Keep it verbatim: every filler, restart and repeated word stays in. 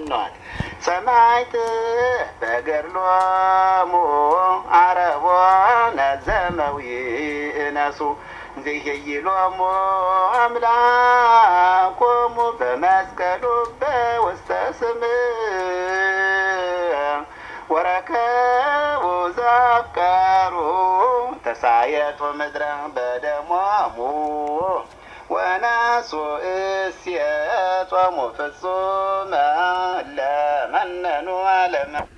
ነዋል ሰማይት በገድሎሙ አረቦ ነዘመው ይእነሱ ዘይይሎሙ አምላኮሙ በመስቀሉ በውስተ ስምዕ ወረከቡ ዘአፍቀሩ ተሳየጡ ምድረ በደሞሙ ወነሱ እሴቶሙ ፍጹመ ለመነኑ ዓለመ